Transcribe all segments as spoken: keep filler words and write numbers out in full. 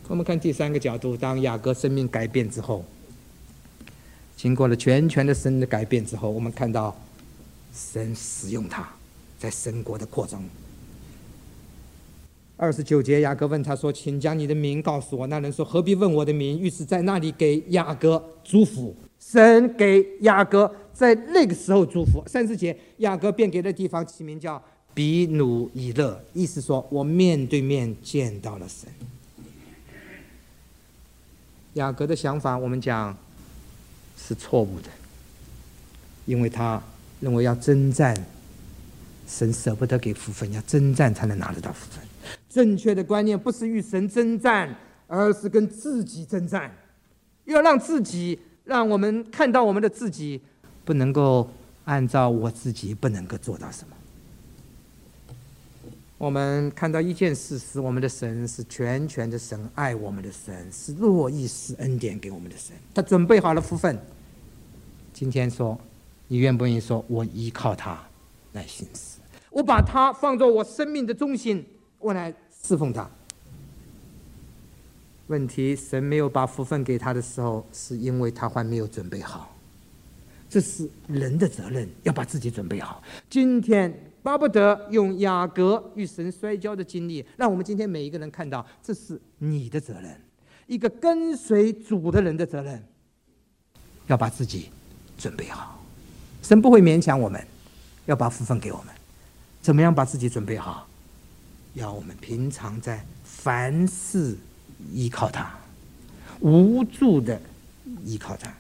我们看第三个角度，当雅各生命改变之后，经过了全权的神的改变之后，我们看到神使用他在神国的扩张。二十九节，雅各问他说：“请将你的名告诉我。”那人说：“何必问我的名？”于是在那里给雅各祝福。神给雅各在那个时候祝福。三十节，雅各便给的地方起名叫比努以勒，意思说我面对面见到了神。雅各的想法我们讲是错误的，因为他认为要征战，神舍不得给福分，要征战才能拿得到福分。正确的观念不是与神征战，而是跟自己征战，要让自己，让我们看到我们的自己不能够按照我自己不能够做到什么。我们看到一件事，是我们的神是全权的神，爱我们的神，是乐意施恩典给我们的神，他准备好了福分。今天说，你愿不愿意说，我依靠他来行事，我把他放作我生命的中心，我来侍奉他。问题，神没有把福分给他的时候，是因为他还没有准备好。这是人的责任，要把自己准备好。今天巴不得用雅各与神摔跤的经历，让我们今天每一个人看到，这是你的责任，一个跟随主的人的责任，要把自己准备好。神不会勉强我们，要把福分给我们。怎么样把自己准备好？要我们平常在凡事依靠他，无助的依靠他。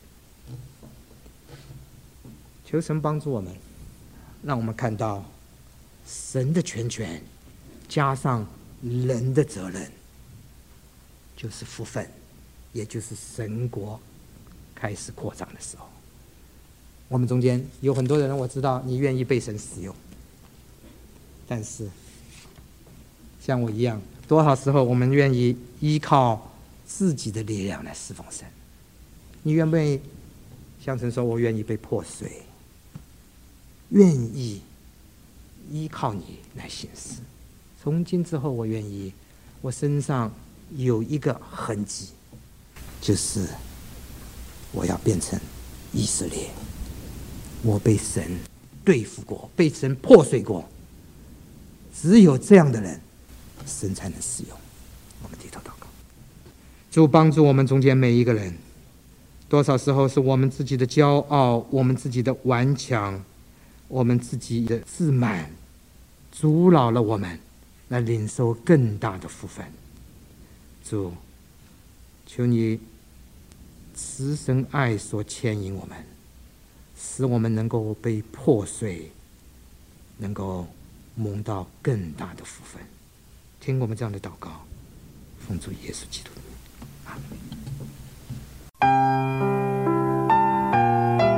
求神帮助我们，让我们看到神的全权加上人的责任，就是福分，也就是神国开始扩张的时候。我们中间有很多人，我知道你愿意被神使用，但是像我一样，多少时候我们愿意依靠自己的力量来侍奉神？你愿不愿意向神说：“我愿意被破碎，愿意依靠你来行事。从今之后，我愿意，我身上有一个痕迹，就是我要变成以色列。我被神对付过，被神破碎过，只有这样的人，神才能使用。”我们低头祷告，主帮助我们中间每一个人。多少时候是我们自己的骄傲，我们自己的顽强，我们自己的自满，阻扰了我们来领受更大的福分。主，求你慈神爱所牵引我们，使我们能够被破碎，能够蒙到更大的福分。听我们这样的祷告，奉主耶稣基督的名，阿们。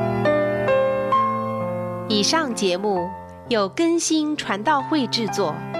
以上节目由更新传道会制作。